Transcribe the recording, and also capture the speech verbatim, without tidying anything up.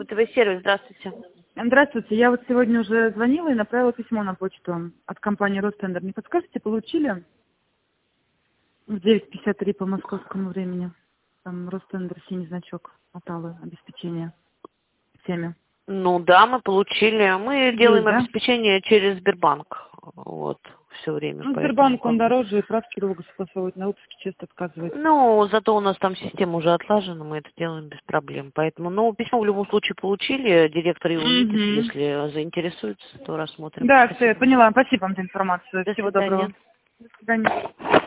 Кредитовый сервис, здравствуйте. Здравствуйте, я вот сегодня уже звонила и направила письмо на почту от компании Ростендер. Не подскажете, получили в девять пятьдесят три по московскому времени? Там Ростендер, синий значок, оталы, обеспечение всеми. Ну да, мы получили. Мы делаем Есть, да? обеспечение через Сбербанк. Вот, все время. Ну, Поэтому, Сбербанк, как он бы. дороже, и правки долго согласовывать, на выпуске часто отказывает. Ну, зато у нас там система уже отлажена, мы это делаем без проблем. Поэтому, ну, письмо в любом случае получили, директор его видит, Угу. если заинтересуется, то рассмотрим. Да, все, я Спасибо. поняла. Спасибо вам за информацию. До Всего доброго. свидания. До свидания.